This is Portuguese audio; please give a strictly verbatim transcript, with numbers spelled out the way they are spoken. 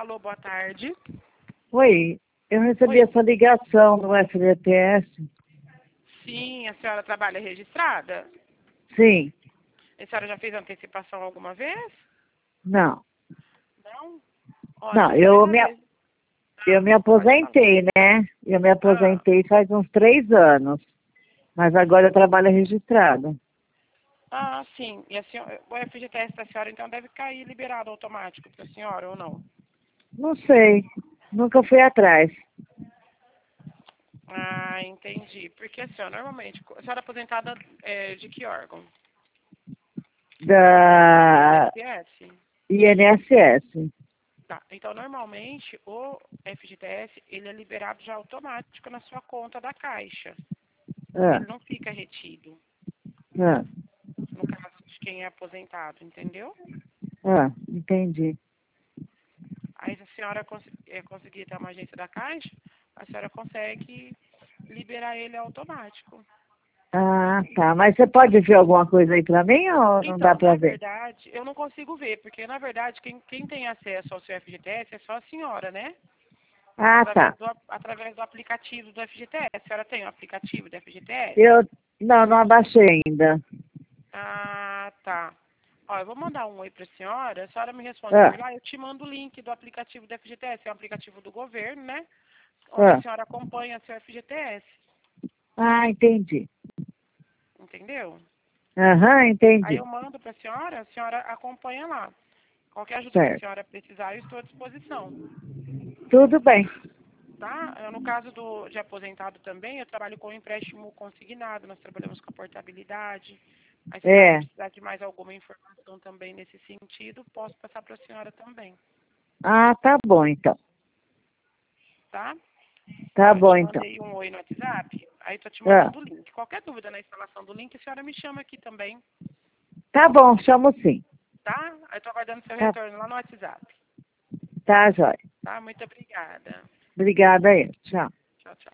Alô, boa tarde. Oi, eu recebi Oi. essa ligação no F G T S. Sim, a senhora trabalha registrada? Sim, A senhora já fez antecipação alguma vez? não. Não? Ó, é a Não, eu primeira me, vez. eu me Pode falar. aposentei, né? Eu me Ah, aposentei faz uns três anos. Mas agora eu trabalho registrada. ah, sim. E a senhora, o F G T S da senhora, então, deve cair liberado automático para a senhora, ou não? Não sei, nunca fui atrás. Ah, entendi. Porque, assim, ó, normalmente, a senhora é aposentada é, de que órgão? Da I N S S? I N S S. Tá. Então, normalmente, o F G T S, ele é liberado já automático na sua conta da Caixa. Ah, Ele não fica retido, ah, no caso de quem é aposentado, entendeu? ah, entendi. Aí, se a senhora cons é, conseguir ter uma agência da Caixa, a senhora consegue liberar ele automático. Ah, tá. Mas você pode ver alguma coisa aí pra mim ou não dá Então, pra na ver? verdade, eu não consigo ver, porque, na verdade, quem, quem tem acesso ao seu F G T S é só a senhora, né? Ah, Através tá. do, através do aplicativo do F G T S. A senhora tem o aplicativo do F G T S? Eu não, não abaixei ainda. Ah, tá. Ó, eu vou mandar um oi para a senhora. A senhora me responde Ah, por lá. Eu te mando o link do aplicativo do F G T S. É um aplicativo do governo, né? Onde a ah. senhora acompanha seu F G T S. Ah, entendi. Entendeu? Aham, Aí eu entendi. mando para a senhora. A senhora acompanha lá. Qualquer ajuda que a Certo. senhora precisar, eu estou à disposição. Tudo bem. Tá? Eu, no caso do, de aposentado também, eu trabalho com empréstimo consignado. Nós trabalhamos com a portabilidade. Aí, se a senhora É. precisar de mais alguma informação também nesse sentido, posso passar para a senhora também. Ah, tá bom então. Tá? Tá Ó, eu bom te então. mandei um oi no WhatsApp, aí tô te Ah, mandando o link. Qualquer dúvida na instalação do link, a senhora me chama aqui também, tá bom, chamo sim. tá? Aí tô aguardando seu Tá, retorno lá no WhatsApp, tá, jóia. tá? Muito obrigada. Obrigada aí. Tchau. Tchau, tchau.